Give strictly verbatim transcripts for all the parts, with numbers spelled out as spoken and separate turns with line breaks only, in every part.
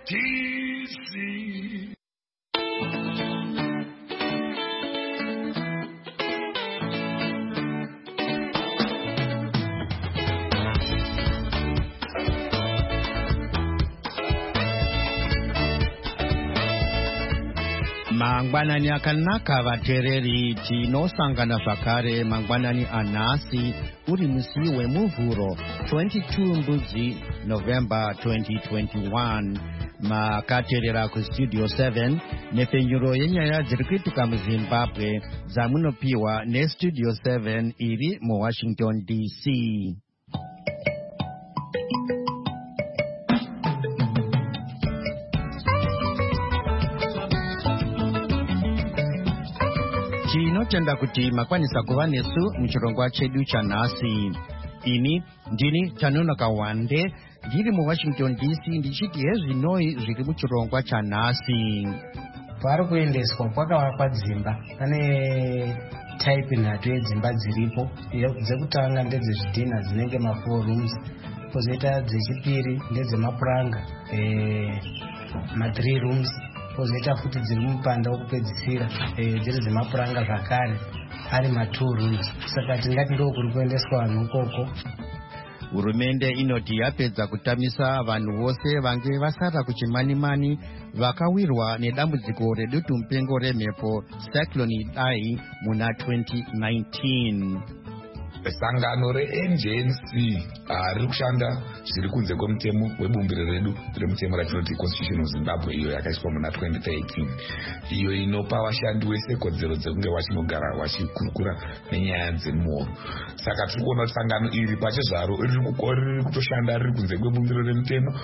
D C.
Mangwanani akanaka vatereri tinosangana zvakare mangwanani anhasi uri musi wemuvhuro twenty-two mbudzi November twenty twenty-one. Makaterera kustudio seven nepfenyuro yenyaya dziri kuitika muZimbabwe dzamunopiwa nestudio seven iri muWashington D C. Tinotenda kuti makwanisa kuva nesu muchirongwa chedu chanhasi. Ini ndini Tanonoka Wande ndiri muWashington D C ndichiti hezvinoi zviri muchirongwa chanhasi.
Pari kuendeswa kwakavakwa dzimba. Pane type nhatu yedzimba dziripo. Dzekutanga ndedzezvidhina dzinenge ma four rooms. Kozoita dzechipiri ndedzemapuranga eh ma three rooms. Kozoita futi dziri mupanda wokupedzisira eh dziri dzemapuranga zvakare ari ma two rooms. Saka tingati ndo kuri kuendeswa vanhu ukoko.
Hurumende inoti yapedza kutamisa vanhu vose vange vasara kuchimanimani vakawirwa nedambudziko redutu mupengo remhepo Cyclone Idai muna twenty nineteen.
Sangano re-N G N C riri kushanda zviri kunze kwemutemo webumbiro redu remutemo ratinoti Constitution of Zimbabwe, iyo yakaiswa muna twenty thirteen, iyo inopa vashandi vese kodzero dzekunge vachinogara vachikurukura nenyaya dzemuhoro. Saka tiri kuona kuti sangano iri pachezvaro riri kutoshanda riri kunze kwebumbiro remutemo.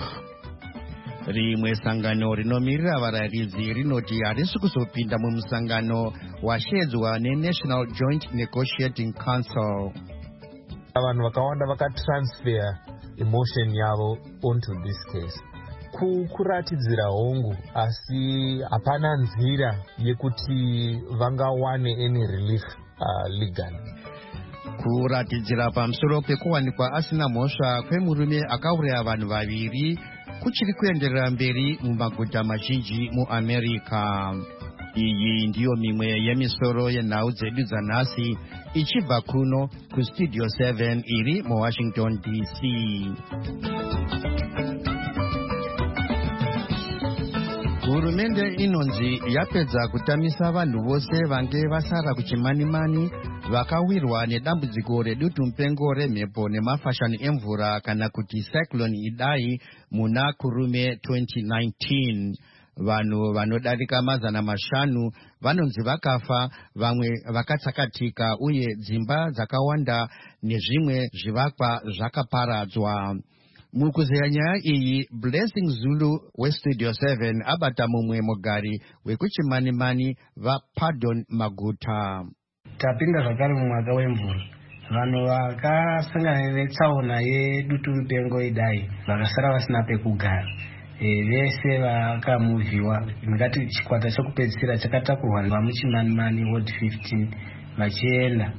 Rimwe sangano rinomirira varayiridzi rinoti harisi kuzopinda mumusangano washedzwa neNational Joint Negotiating Council.
Vanhu vakawanda vakatransfer emotion yavo onto this case. Kuratidzira hongu asi hapana nzira yekuti vangawane any relief uh, legally.
Kuratidzira pamusoro pekuwanikwa asina mhosva kwemurume akauraya vanhu vaviri kuchiri kuenderera mberi mumaguta mazhinji muAmerica. Iyi ndiyo mimwe yemisoro yenhau dzedu dzanhasi ichibva kuno kustudio seven iri muWashington D C. Hurumende inonzi yapedza kutamisa vanhu vose vange vasara kuchimanimani vakawirwa nedambudziko redutu mupengo remhepo nemafashani emvura kana kuti Cyclone Idai muna kurume twenty nineteen. Vanhu vanodarika mazana mashanu vanonzi vakafa, vamwe vakatsakatika uye dzimba dzakawanda nezvimwe zvivakwa zvakaparadzwa. Mukuzeya nyaya iyi, Blessing Zulu westudio seven abata mumwe mugari wekuchimanimani vaPardon Maguta.
Tapinda zvakare mumwaka wemvura. Vanhu vakasangana netsaona yedutu mupengo Idai vakasara vasina pekugara. E, vese vakamuvhiwa. Ngati chikwata chokupedzisira chakatakurwa vamuchimanimani ward fifteen vachienda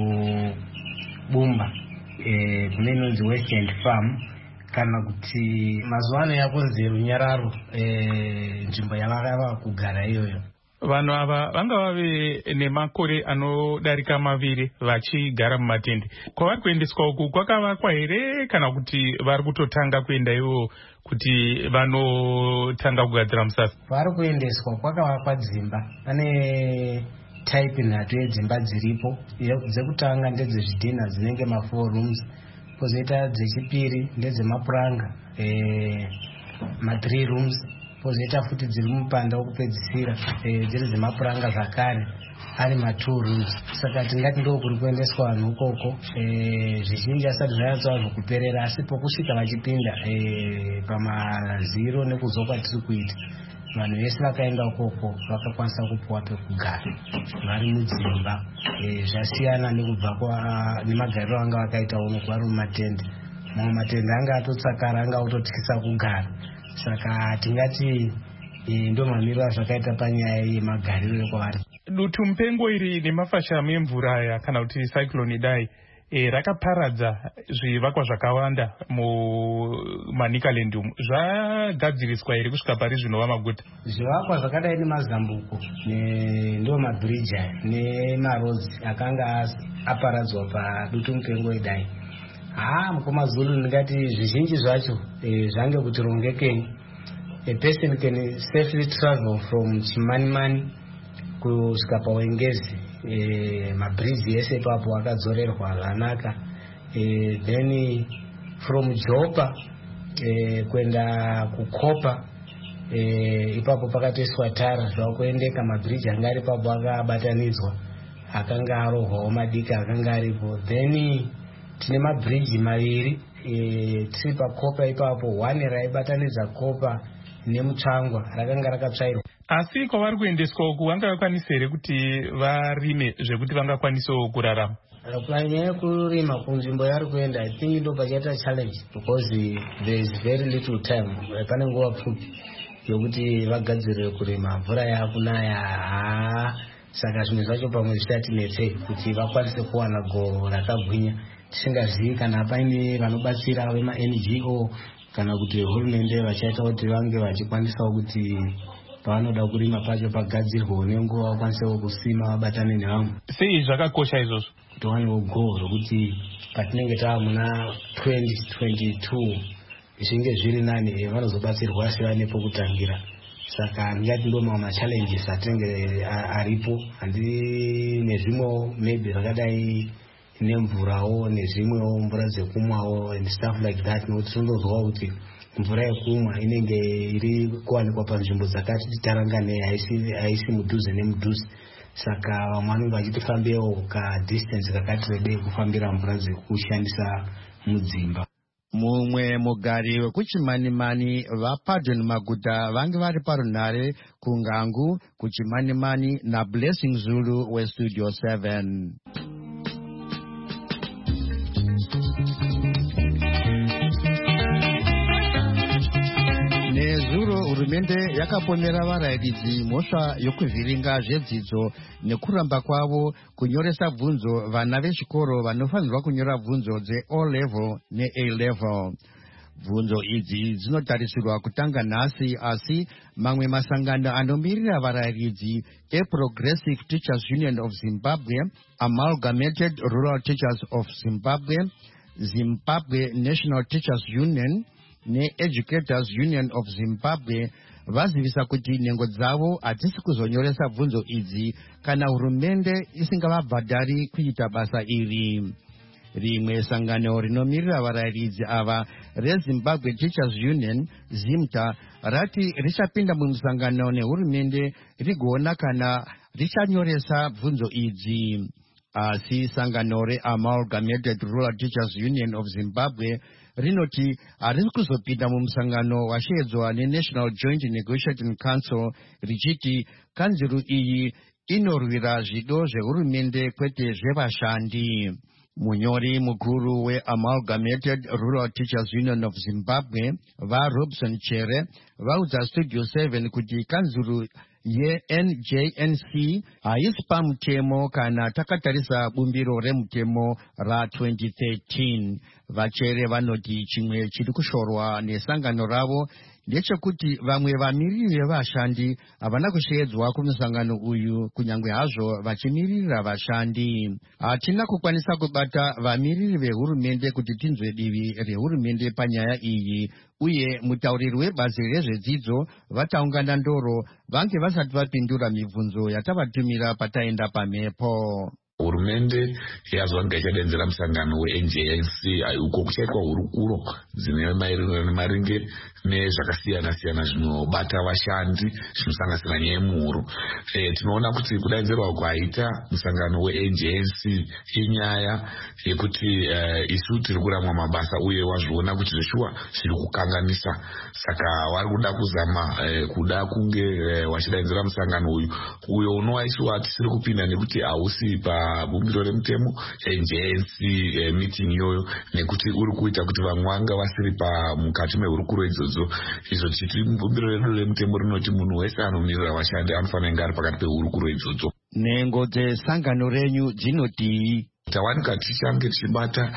kubumba e, kunenonzi West End Farm kana kuti mazuva ano yakunzi Runyararo e, nzvimbo yavakava kugara iyoyo.
Vanhu ava vanga vave nemakore anodarika maviri vachigara mumatende. Kwavari kuendeswa uku kwakavakwa here kana kuti vari kutotanga kuenda ivo kuti vanotanga kugadzira musasa?
Vari kuendeswa kwakavakwa dzimba. Pane type nhatu yedzimba dziripo. Dzekutanga ndedzezvidhina dzinenge ma four rooms. Kozoita dzechipiri ndedzemapuranga e, ma three rooms. Kozoita futi dziri mupanda wokupedzisira e, dziri dzemapuranga zvakare ari ma two rooms. Saka tingati ndo kuri kuendeswa vanhu ukoko e, zvizhinji asati zvanyatsoa zvokuperera, asi pokusvika vachipinda e, pamaziro nekuzokwa tiri kuita, vanhu vese vakaenda ukoko vakakwanisa kupuwa pekugara vari mudzimba. E, zvasiyana nekubva nemagariro anga vakaita uno kuvari mumatende. Mamwe matende anga atotsakara, anga autotyisa kugara. Saka tingati e, ndo mamiriro azvakaita panyaya yemagariro ekwavari.
Dutu mupengo iri nemafashami emvura aya kana kuti Cyclone Idai e, rakaparadza zvivakwa zvakawanda mumanicaland umu. Zvagadziriswa here kusvika pari zvinova maguta?
Zvivakwa zvakadai nemazambuko ndo mabridge aya nemarodzi akanga aparadzwa padutu mupengo idai. Ah, mukoma Zulu ndingati zvizhinji zvacho e, zvange kuti rongekeni. A person can safely travel from Chimanimani kusvika paWengezi. E, mabridge ese papo akadzorerwa zvanaka. E, then from Jopa e, kwenda kukopa e, ipapo pakatoiswa tara zvakuendeka. Mabridge anga ari papo akabatanidzwa akanga arohwawo madika akanga aripo. Then tine mabridge maviri e, tiri pakopa ipapo, one raibatanidza kopa nemutsvangwa rakanga rakatsvairwa.
Asi kwavari kuendeswa uku vangakwanisa here kuti varime zvekuti vangakwanisawo kurarama?
Panyaya yekurima kunzvimbo yari kuenda, I think ndo pachaita challenge because there is very little time. Pane nguva pfupi yokuti vagadzirire kurima, mvura yakunaya. Saka zvimwe zvacho pamwe zvichatinetsei kuti vakwanise kuwana gohwo rakagwinya. Tisingazivi kana paine vanobatsira vema N G O kana kuti hurumende vachaita kuti vange vachikwanisawo kuti pavanoda kurima pacho pagadzirwe nenguva vakwanisewo kusima vabatane nevamwe.
Sei zvakakosha izvozvo?
Towanewo goal rokuti patinenge tava muna twenty twenty-two zvinge zviri nani vanozobatsirwa asi vane pokutangira. Saka ndingati ndo mamwe machallenges atinenge aripo, handi nezvimwewo maybe zvakadai nemvurawo nezvimwewo mvura dzekumwawo and stuff like that. Nokuti tinozwawo kuti mvura yekumwa inenge iri kuwanikwa panzvimbo dzakati tarangane, haisi mudhuze nemudhuze. Saka vamwe vanenge vachitifambewo ka distance kakati rebei kufambira mvura dzekushandisa mudzimba.
Mumwe mugari wekuchimanimani vaPardon Maguta vange vari parunhare kungangu kuchimanimani naBlessing Zulu weStudio seven. Nezuro hurumende yakapomera varairidzi mhosva yokuvhiringa zvedzidzo nekuramba kwavo kunyoresa bvunzo vana vechikoro vanofanirwa kunyora bvunzo dze-O level ne-A level. Bvunzo idzi dzinotarisirwa kutanga nhasi, asi mamwe masangano anomirira varairidzi eProgressive Teachers Union of Zimbabwe, Amalgamated Rural Teachers of Zimbabwe, Zimbabwe National Teachers Union ne-Educators Union of Zimbabwe vazivisa kuti nhengo dzavo hadzisi kuzonyoresa bvunzo idzi kana hurumende isingavabhadhari kuita basa iri. Rimwe sangano rinomirira varairidzi ava reZimbabwe Teachers Union, ZIMTA, rati richapinda mumusangano nehurumende rigoona kana richanyoresa bvunzo idzi. Asi sangano reAmalgamated Rural Teachers Union of Zimbabwe rinoti harisi kuzopinda mumusangano washedzwa neNational Joint Negotiating Council richiti kanzuru iyi inorwira zvido zvehurumende kwete zvevashandi. Munyori mukuru weAmalgamated Rural Teachers Union of Zimbabwe vaRobson Chere vaudza Studio seven kuti kanzuru ye-N J N C haisi pamutemo kana takatarisa bumbiro remutemo ra-twenty thirteen. Vachere vanoti chimwe chiri kushorwa nesangano ravo ndechekuti vamwe vamiriri vevashandi havana kushedzwa kumusangano uyu kunyange hazvo vachimirira vashandi. Hatina kukwanisa kubata vamiriri vehurumende kuti tinzwe divi rehurumende panyaya iyi, uye mutauriri webazi rezvedzidzo vataungana ndoro vange vasati vapindura mibvunzo yatavatumira pataenda pamhepo.
Hurumende yazvanga ichadedzera musangano we-N J N C uko kuchaitwa hurukuro dzine maringe nezvakasiyana siyana zvinobata vashandi zvinosanganisira nyaya yemuhuro. E, tinoona kuti kudaidzirwa kwaita musangano we-N J N C inyaya yekuti uh, isu tiri kuramwa mabasa uye wazviona kuti zveshuwa zviri kukanganisa. Saka vari kuda kuzama uh, kuda kunge uh, wachidaidzira musangano uyu uyo unova isuwa tisiri kupinda nekuti hausi pa bumbiro remutemo N J N C eh, meeting iyoyo, nekuti uri kuita kuti vamwe vanga vasiri pa mukati mehurukuro idzodzo. Izvo chiti bumbiro redu remutemo rinoti munhu wese anomirira vashandi anofanira kunge ari pakati pehurukuro idzodzo.
Nhengo dzesangano renyu dzinoti
tawanika tichange tichibata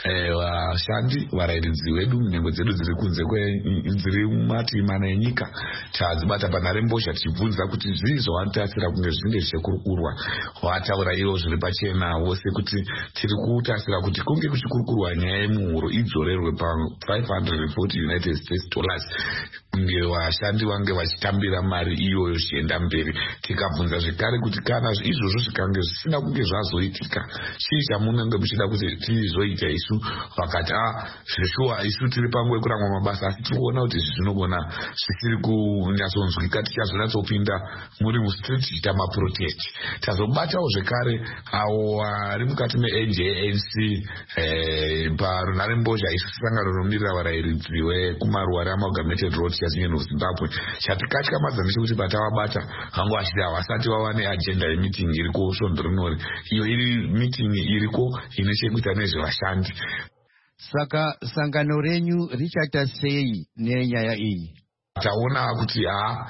vashandi varairidzi vedu munhengo dzedu dziri kunze dziri mumati mana enyika tadzibata panharembozha tichibvunza kuti zvii zvavanotasira kunge zvinge zvichikurukurwa. Vataura ivo zviri pachena vose kuti tiri kutasira kuti kunge kuchikurukurwa nyaya yemuhuro idzorerwe pa five hundred forty United States dollars kunge vashandi vange vachitambira mari iyoyo zvichienda mberi. Tikabvunza zvekare kuti kana izvozvo zvikange zvisina kunge zvazoitika chii chamunenge muchida kuti tizoita isu. Vakati a zveshuwa isu tiri panguva yekuramwa mabasa asi tiri kuona kuti izvi zvinogona zvisiri kunyatsonzwika tichazonyatsopinda muri mustreet tichiita maprotest. Tazobatawo zvekare avo vari mukati me-N J N C parunharembozha isu sangano rinomirira varairidzi vekumaruwa reAmalgamated Road Union of Zimbabwe. Chatikatyamadza ndechekuti patavabata vangu vachiti havasati vava neagenda yemeeting iriko svondo rinori. Iyo iri meeting iriko ine chekuita nezvevashandi.
Saka sangano renyu richaita sei nenyaya iyi?
Taona kuti ha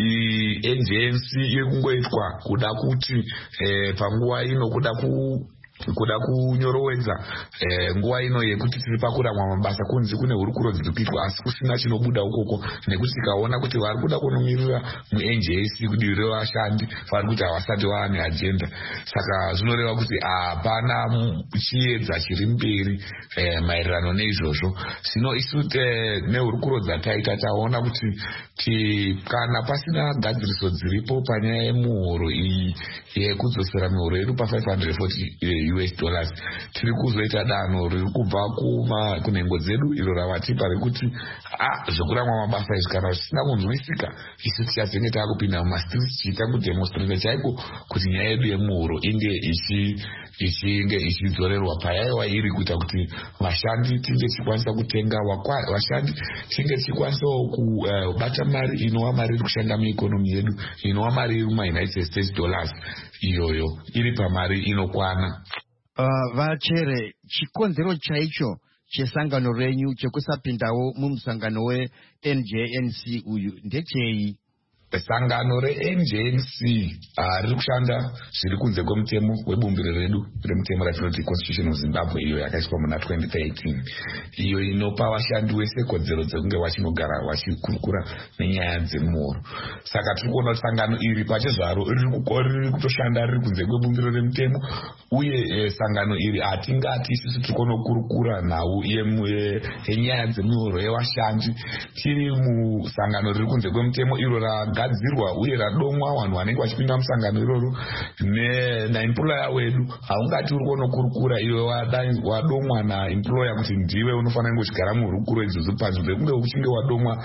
N J N C iri kungoitwa kuda kuti panguva ino kuda ku kuda kunyorowedza nguva ino yekuti tiri pakuramwa mabasa kunzi kune hurukuro dziri kuitwa asi kusina chinobuda ukoko, nekuti tikaona kuti vari kuda kunomiririra mu-N J N C kudivi revashandi vari kuti havasati vava neagenda. Saka zvinoreva kuti hapana chiedza chiri mberi maererano neizvozvo. Zvino isu nehurukuro dzataita taona kuti kana pasina gadziriso dziripo panyaya yemuhoro iyi yekudzosera mihoro yedu pa five hundred forty U S dollars tiri kuzoita danho riri kubva kuma kunhengo dzedu iro ravatipa rekuti ah zvokuramwa mabasa izvi kana zvisina kunzwisika isu tichazenge taakupinda mumastreet tichiita kudemonstrata chaiko kuti nyaya yedu yemuhuro inge ichi ichinge ichidzorerwa payaiva iri kuita kuti vashandi tinge tichikwanisa kutenga vashandi tinge tichikwanisawo kubata mari inova mari iri kushanda muikonomi yedu inova mari iri muma-United States dollars iyoyo iri pamari inokwana.
Uh, vachere chikonzero chaicho chesangano renyu chekusapindawo mumusangano we-N J N C uyu ndechei?
Sangano re-N J N C riri kushanda zviri kunze kwemutemo webumbiro redu remutemo ratinoti Constitution of Zimbabwe iyo yakaiswa muna twenty thirteen iyo inopa vashandi vese kodzero dzekunge vachinogara vachikurukura nenyaya dzemuhoro. Saka tiri kuona kuti sangano iri pachezvaro riri kutoshanda riri kunze kwebumbiro remutemo uye sangano iri hatingati isusu tiri kunokurukura nhau yenyaya dzemuhoro yevashandi tiri musangano riri kunze kwemutemo iro ra gadzirwa uye radomwa vanhu vanenge vachipinda musangano iroro naemployer wedu. Haungati uri kunokurukura iwe wadomwa naemployer kuti ndiwe unofanira kunge uchigara muhurukuro idzodzo panzvimbo yekunge uchinge wadomwa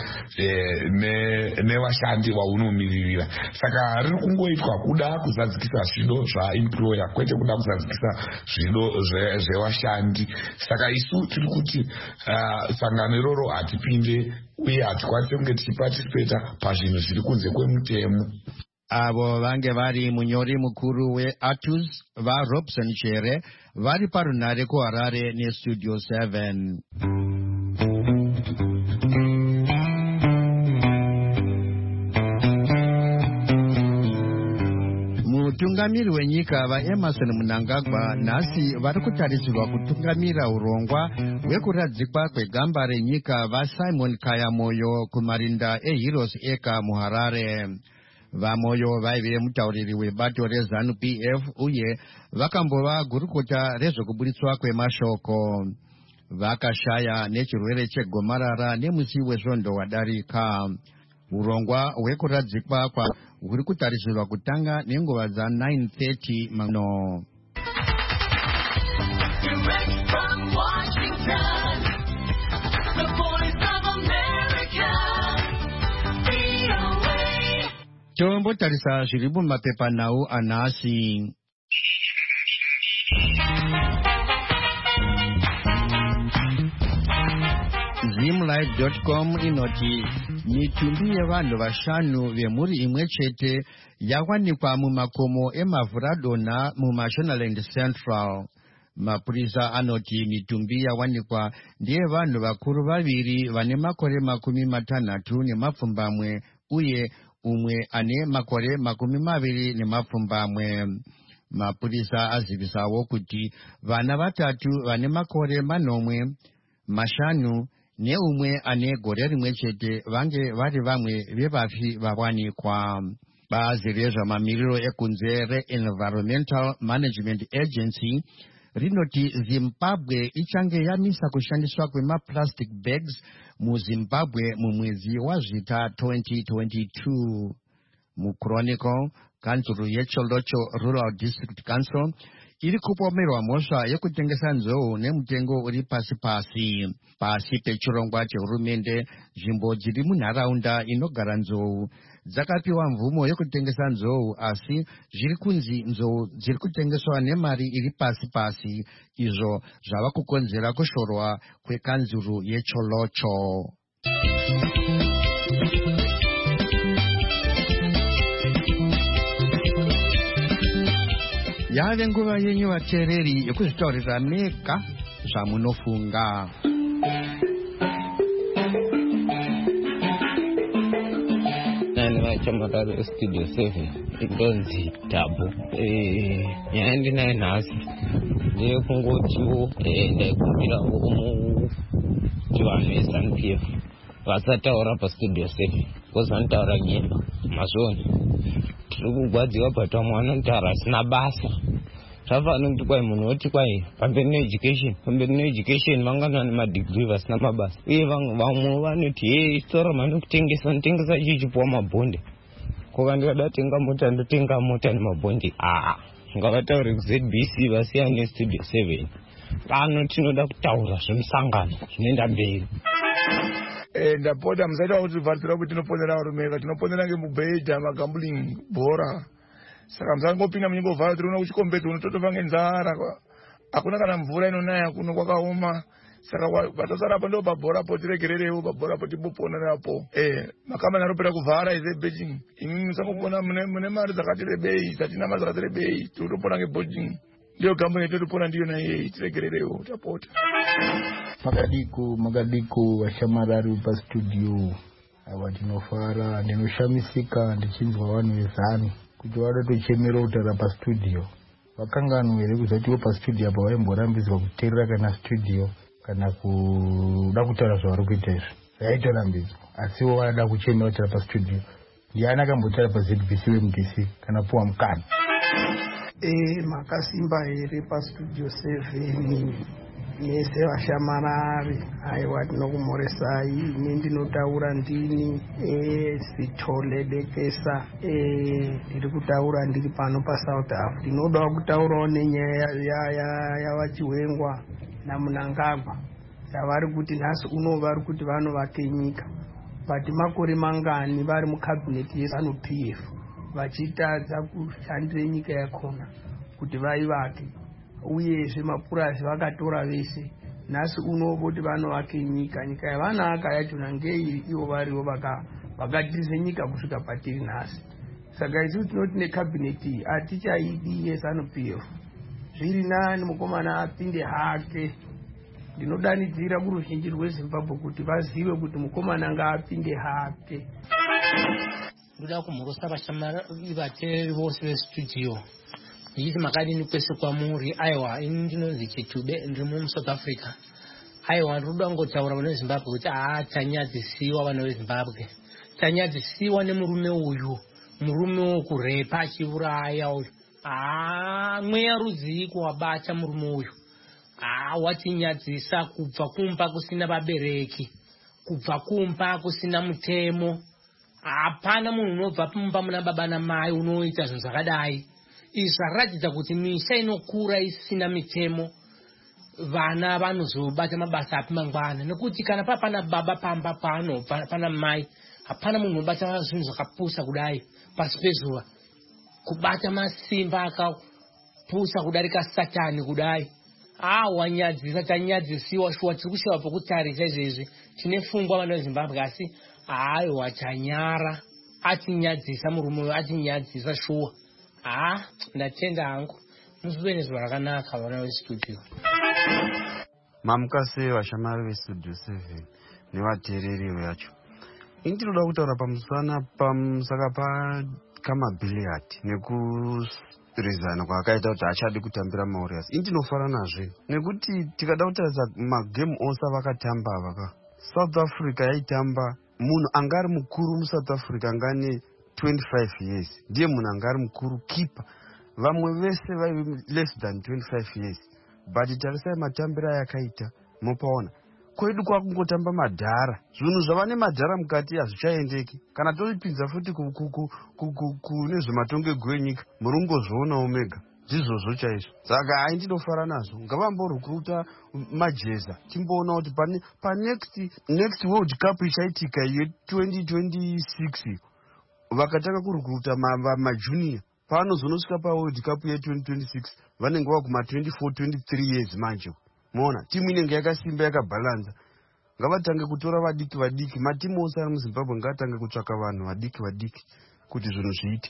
nevashandi vaunomiririra. Saka riri kungoitwa kuda kuzadzikisa zvido zvaemployer kwete kuda kuzadzikisa zvido zvevashandi. Saka isu tiri kuti sangano iroro hatipinde uye hatikwanise kunge tichipatisipeta pazvinhu zviri kunze kwemutemo.
Avo vange vari munyori mukuru we-Atus vaRobson Chere vari parunhare kuHarare neStudio seven. Mutungamiri wenyika vaEmerson Mnangagwa nhasi vari kutarisirwa kutungamira urongwa hwekuradzikwa kwegamba renyika vaSimon Kayamoyo kumarinda eHeroes Acre muHarare. Vamoyo vaive mutauriri webato reZANU P F uye vakambova gurukota rezvekuburitswa kwemashoko. Vakashaya nechirwere chegomarara nemusi wezvondo wadarika. Urongwa hwekuradzikwa kwa huri kutarisirwa kutanga nenguva za nine thirty mano. Tombotarisa zviri mumapepa nhau anhasi. Zimlife dot com inoti mitumbi yevanhu vashanu vemhuri imwe chete yawanikwa mumakomo eMavhuradhona muMashonaland Central. Mapurisa anoti mitumbi yawanikwa ndiye vanhu vakuru vaviri vane makore makumi matanhatu nemapfumbamwe uye umwe ane makore makumi maviri nemapfumbamwe. mapurisa azivisawo kuti vana vatatu vane makore manomwe mashanu neumwe ane gore rimwe chete vange vari vamwe vevafi vawanikwa. Bazi rezvamamiriro ekunze reEnvironmental Management Agency rinoti Zimbabwe ichange yamisa kushandiswa kwemaplastic bags muZimbabwe mumwedzi wazvita twenty twenty-two. MuChronicle, kanzuru yeCholocho Rural District Council iri kupomerwa mhosva yekutengesa nzou nemutengo uri pasi pasi. Pasi pechirongwa chehurumende, nzvimbo dziri munharaunda inogara nzou dzakapiwa mvumo yekutengesa nzou, asi zviri kunzi nzou dziri kutengeswa nemari iri pasi pasi, izvo zvava kukonzera kushorwa kwekanzuru yeCholocho. Yave nguva yenyu vateereri yekuzvitaurira mega zvamunofunga.
Nani vachamararo studio seven indonzi Tabo. Nyaya ndinayo nhasi ndeyekungotiwo ndaikumbirawo kuti vanhu veZANU P F vasataura pastudio seven because vanotaura nyemba mazoni. Tiri kugwadziwa patamwe vanotaura asina basa. Zvafanira kuti kwai munhu oti kwai pamberi needucation pamberi needucation vangana nemadhigiri vasina mabasa, uye vamwe vanoti hei tora mhando kutengesa ndotengesa ichi chipuwa mabhonde, kuva ndikada tenga mota ndotenga mota nemabhonde. Aa ngavataure kuZ B C vasiyana nestudio seven. Pano tinoda kutaura zvemusangano zvinoenda mberi.
Ndapota musaita kuti vhatsira kuti tinoponera varume tinoponera ngemubhedha magambling bhora. Saka musangopinda munyingovhara tiri kuno kuchikombedzo unototofa ngenzara. Hakuna kana mvura inonaya kuno kwakaoma. Saka vatasara pa ndo pabhora po tiregererewo pabhora po tiboponerapo. Eh makamana aropera kuvhara ize Beijing. Imwe musangopona mune mune mari dzakati rebei dzatina mari dzakati rebei totopona ngeBeijing. Ndio gambo yetu topona ndiyo na yeye tiregererewo tapota.
Makadiko makadiko vashamarari pa studio ava tinofara ndinoshamisika ndichinzwa vanhu vezanu kuti vadatochemera kutaura pa studio. Vakanganwe here kuzatiwo pa studio apa vaimborambidzwa kuteerera kana studio kana kuda kutaura zvavari kuita izvi vaitorambidzwa, asiwo vanada kuchemera kutaura pa studio. Ndiani akambotaura pa Z B C we M D C kana puwa mukana?
Eh makasimba here pa studio seven nese vashamarari. Aiwa tinokumoresai, ini ndinotaura ndini eh Sithole Dekesa. Eh ndiri kutaura ndiri pano pa South Africa. Ndinoda kutaurawo nenyaya ya ya yavachiwengwa naMnangagwa. Savari kuti nhasi uno vari kuti vanovake nyika. Vati makore mangani vari mucabinet yeZANU P F vachitadza kushandira nyika yakona kuti vaivake. Uyezve mapurasi vakatora vese. Nhasi uno kuti vanovake nyika, nyika yavanaka yachona ngeiri ivo varivo vakadhirise nyika kusvika patiri nhasi. Saka isusu tinoti nekabineti hatichaidi yeZANU P F. Zviri nani mukomana apinde hake. Ndinodanidzira kuruzhinji rweZimbabwe kuti vazive kuti mukomana ngaapinde hake.
Ndoda kumhorosa vashamarari vateereri vose vestudio. Nditi makadini kwese kwamuri. Aiwa ini ndinonzi Chitube ndiri muSouth Africa. Aiwa ndoda ngotaura vana veZimbabwe kuti aa tanyadzisiwa vana veZimbabwe. Tanyadzisiwa nemurume uyu, murume wokurepa achiuraya uyu. Aa mweya rudziko wabata murume uyu. Ah, watinyadzisa kubva kumba kusina vabereki, kubva kumba kusina mutemo. Hapana munhu unobva pamumba muna baba namai unoita zvinhu zvakadai. Izvi zvaratidza kuti misha inokura isina mitemo, vana vanozobata mabasa api mangwana. Nekuti kana papana baba pamba paanobva pana mai, hapana munhu unobata zvinhu zvakapusa kudai pasi pezuva. Kubata masimba akapusa kudarika Satani kudai. Ah, wanyadzisa tanyadzisiwa shuwa tiri kushawa pokutarisa izvezvi. Tine fungwa vana veZimbabwe asi hayi wachanyara atinyadzisa murume uyu atinyadzisa shuwa. Ah, ndatenda hangu. Musibe nezuva rakanaka vana vestudio.
Mamukase vashamari vestudio seven nevateereri vacho. Ini ndinoda kutaura pamusana pamusaka pa kamabhiliyadi neku reason kwakaita kuti achade kutambira mawarriors. Ini ndinofara nazve nekuti tikada kutarisa magame ose avakatamba avaka, South Africa yaitamba munhu anga ari mukuru muSouth Africa anga ane twenty-five years ndiye munhu anga ari mukuru keeper, vamwe vese vai less than twenty-five years. But tarisai matambira yakaita mopaona kwedu kwakungotamba madhara, zvinhu zvava nemadhara mukati hazvichaendeki. Kana tozvipinza futi kune zvematongerwo enyika murungozvionawo mega ndizvozvo chaizvo. Saka hai ndinofara nazvo, ngavamborukuruta majeza timboona kuti panext next World Cup ichaitika ye twenty twenty-six vakatanga kurukuruta majunior paanozonosvika paWorld Cup ye twenty twenty-six vanenge vaguma twenty-four twenty-three years manje. Mona timu inenge yakasimba yakabalanza, ngavatange kutora vadiki vadiki, matimu ose ari muZimbabwe ngavatange kutsvaka vanhu vadiki vadiki kuti zvinhu zviite.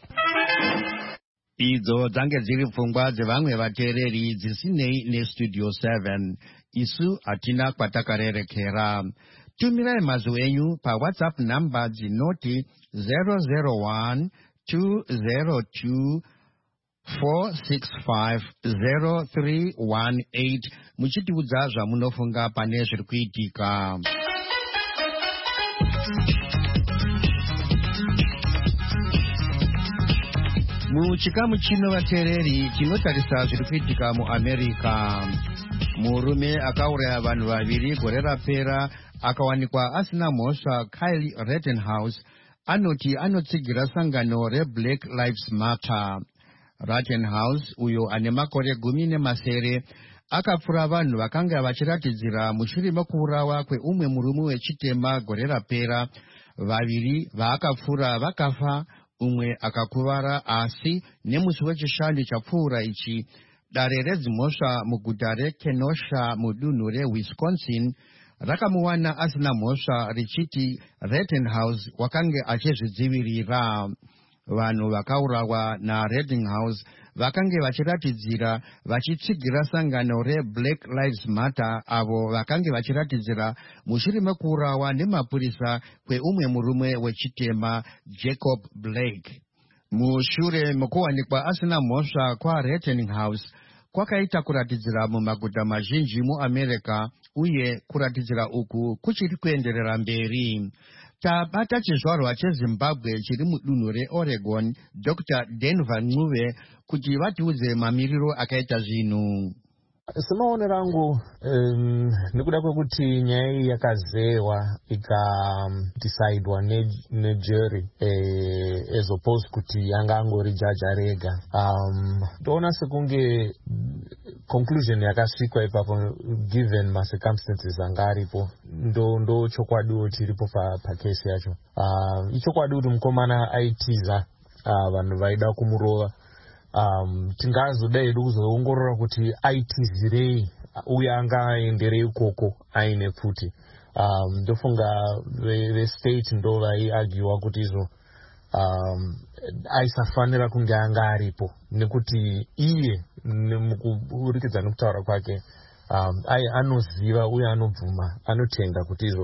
Idzo dzange dziri pfungwa dzevamwe vateereri dzisinei nestudio seven. Isu hatina kwatakarerekera. Tumirai mazwi enyu paWhatsApp namba dzinoti zero zero one two zero two four six five zero three one eight muchitiudza zvamunofunga pane zviri kuitika. Muchikamu chino vateereri tinotarisa zviri kuitika muAmerica. Murume akauraya vanhu vaviri gore rapera akawanikwa asina mhosva, Kyle Rittenhouse anoti anotsigira sangano reBlack Lives Matter. Rittenhouse uyo ane makore gumi nemasere akapfura vanhu vakanga vachiratidzira mushure mekuurawa kweumwe murume wechitema gore rapera. Vaviri vaakapfura vakafa, umwe akakuvara, asi nemusi wechishanu chapfuura ichi dare redzimhosva muguta reKenosha mudunhu reWisconsin rakamuwana asina mhosva richiti Rittenhouse wakanga achizvidzivirira. Vanhu vakaurawa naRittenhouse vakanga vachiratidzira vachitsigira sangano reBlack Lives Matter avo vakanga vachiratidzira mushure mekuurawa nemapurisa kweumwe murume wechitema Jacob Blake. Mushure mekuwanikwa asina mhosva kwaRittenhouse kwakaita kuratidzira mumaguta mazhinji muAmerica, uye kuratidzira uku kuchiri kuenderera mberi. Tabata chizvarwa cheZimbabwe chiri mudunhu reOregon, Doctor Denver Ncube, kuti vatiudze mamiriro akaita zvinhu.
Semaonero angu um, nekuda kwekuti nyaya iyi yakazewa ikadecidewa nejury eh, as opposed kuti yanga angori jaji arega. Um, toona sekunge conclusion yakasvikwa ipapo given ma circumstances anga aripo ndo ndo chokwadi chiripo pa pa case yacho. Uh, ichokwadi kuti mukomana aitiza uh, vanhu vaida kumurova. Um, tingazoda hedu kuzoongorora kuti aitizirei uye angaenderei ikoko aine pfuti. Um, ndofunga vestate ndo vaiagiwa kuti izvo um, aisafanira kunge anga aripo nekuti iye mukuburikidza nekutaura kwake um, ai anoziva uye anobvuma anotenga kuti izvo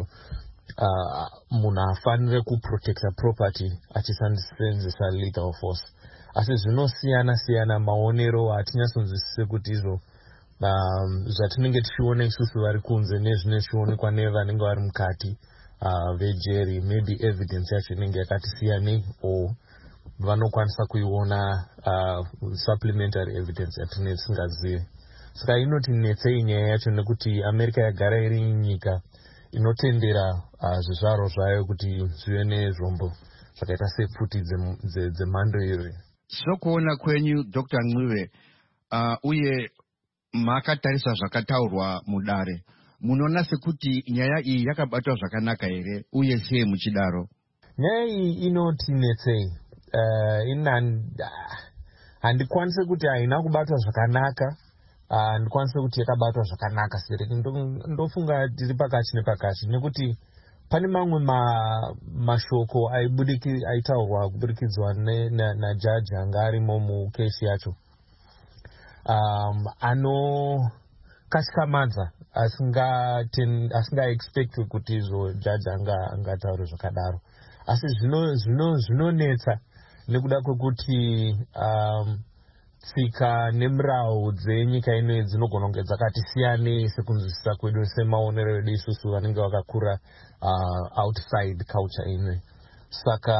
uh, munhu afanire kuprotecta property achishandisa lethal force. Asi zvinosiyana siyana maonero hatinyatsonzwisise kuti izvo um, zvatinenge tichiona isusu vari kunze nezvine zvichionekwa nevanenge vari mukati uh, vejeri, maybe evidence yacho inenge yakati siyanei, or vanokwanisa kuiona uh, supplementary evidence yatinenge tisingazivi. Saka inotinetsei nyaya yacho nekuti America yagara iri nyika inotendera uh, zvizvaro zvayo kuti zvive nezvombo zvakaita sepfuti dzemhando iyoyo.
Sokuona kwenyu Doctor Ncube, uh, uye makatarisa zvakataurwa mudare, munoona sekuti nyaya iyi yakabatwa zvakanaka here uye sei muchidaro?
Nyaya iyi inotinetsei. Uh, ina handikwanise kuti haina kubatwa zvakanaka, handikwanise uh, kuti yakabatwa zvakanaka sere. Ndofunga tiri pakati nepakati nekuti pane mamwe ma mashoko aibudiki aitaurwa kuburikidzwa najaji anga arimo mukesi yacho um, anokasikamadza asinga asinga expect kuti izvo jaji anga angataure zvakadaro. Asi zvino zvino zvinonetsa nekuda kwekuti um, tsika nemirawo dzenyika ino dzinogona kunge dzakati siyanei sekunzwisisa kwedu semaonero edu isusu vanenge vakakura uh, outside culture ino. Saka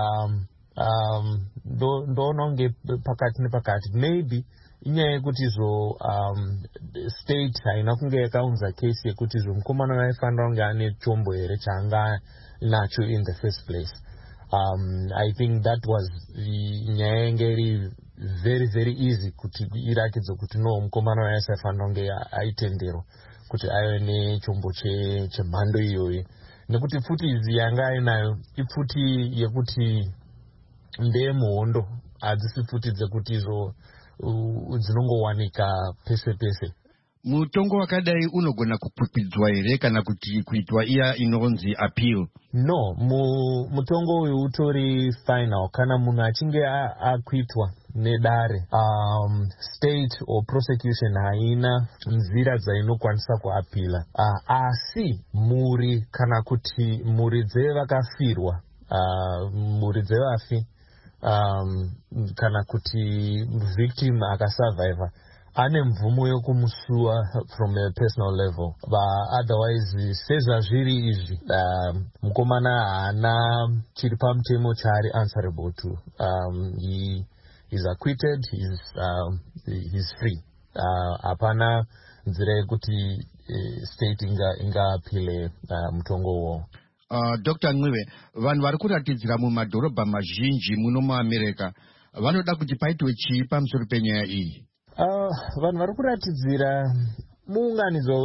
um, ndoona kunge pakati nepakati maybe inyaya yekuti zvo um, state haina kunge yakaunza case yekuti zvo mukomana vaifanira kunge ane chombo here chaanga nacho in the first place. um, I think that was nyaya yange iri very very easy kuti irakidze kuti no mukomana vaisaifanira kunge aitenderwa kuti aive nechombo chemhando iyoyi, nekuti pfuti idzi yanga ainayo ipfuti yekuti ndeyemuhondo, hadzisi pfuti dzekuti izvo dzinongowanika pese pese.
Mutongo wakadai unogona kukwikwidzwa here kana kuti kuitwa iya inonzi appeal?
No, mu, mutongo uyu utori final kana munhu achinge akwitwa nedare. Um, state or prosecution haina nzira dzainokwanisa kuapila. Uh, asi muri kana kuti muri dzevakafirwa, uh, muri dzevafi, um, kana kuti victim akasurvivor, ane mvumo yokumusuwa from a personal level. But otherwise sezvazviri izvi um, mukomana haana chiri pamutemo chaari answerable to. Um, he is acquitted, he is, um, he is free. Hapana uh, nzira yekuti uh, state ingaapile inga uh, mutongo uwo.
Uh, Doctor Ncube, vanhu vari kuratidzira mumadhorobha mazhinji muno muAmerica vanoda kuti paitwe chii pamusoro penyaya iyi?
Uh, vanhu vari kuratidzira muunganidzo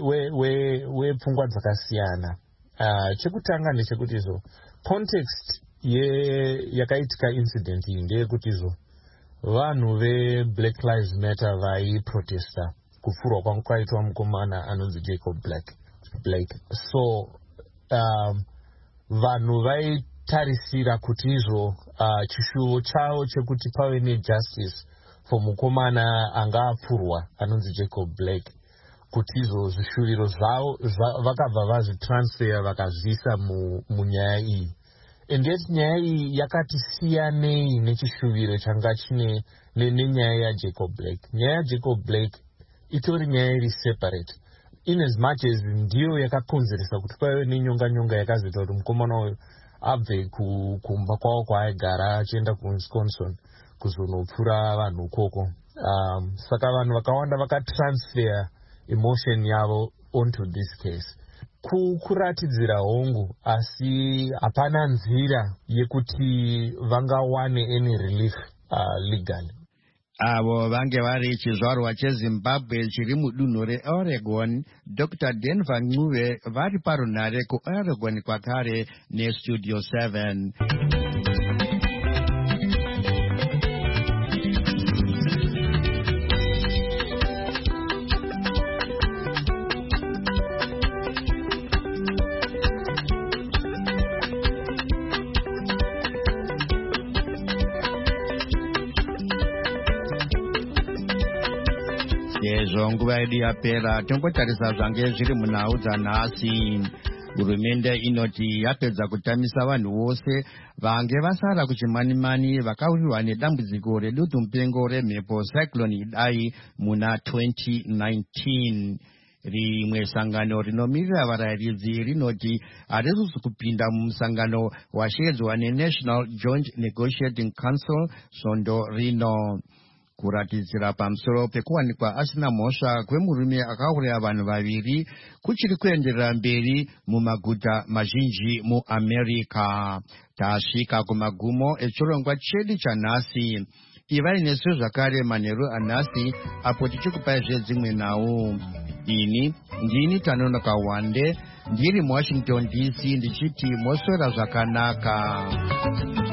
wepfungwa dzakasiyana. Uh, chekutanga ndechekuti izvo context yakaitika incident iyi ndeyekuti izvo vanhu veBlack Lives Matter vaiprotesta kufurwa kwanga kwaitwa mukomana anonzi Jacob Black. Blake. So um, vanhu vaitarisira kuti izvo uh, chishuvo chavo chekuti pave nejustice for mukomana anga apfurwa anonzi Jacob Blake, kuti izvo zvishuviro zvavo vakabva vazvitransfer vakazvisa munyaya iyi. And yet nyaya iyi yakati siyanei nechishuviro changa chine nenyaya yaJacob Blake. Nyaya yaJacob Blake itori nyaya iri separate, in as much as ndiyo yakakonzeresa kuti paive nenyonga nyonga yakazoita kuti mukomana uyu abve kumba kwavo kwaaigara achienda kuWisconsin kuzonopfura vanhu ukoko. Um, saka vanhu vakawanda vakatransfer emotion yavo onto this case. Kuratidzira hongu, asi hapana nzira yekuti vangawane any relief uh, legally.
Avo vange vari chizvarwa cheZimbabwe chiri mudunhu reOregon, Doctor Denver Ncube vari parunhare kuOregon kwakare neStudio seven. Sezvo nguva yedu yapera, tombotarisa zvange zviri munhau dzanhasi. Hurumende inoti yapedza kutamisa vanhu vose vange vasara kuchimanimani vakawirwa nedambudziko redutu mupengo remhepo cyclone Idai muna twenty nineteen. Rimwe sangano rinomirira varayiridzi rinoti harisi kupinda mumusangano washedzwa neNational Joint Negotiating Council svondo rino. Kuratidzira pamusoro pekuwanikwa asina mhosva kwemurume akauraya vanhu vaviri kuchiri kuenderera mberi mumaguta mazhinji muAmerica. Tasvika kumagumo echirongwa chedu chanhasi. Ivai nesu zvakare manheru anhasi apo tichikupai zvedzimwe nhau. Ini ndini Tanonoka Wande ndiri muWashington D C ndichiti moswera zvakanaka.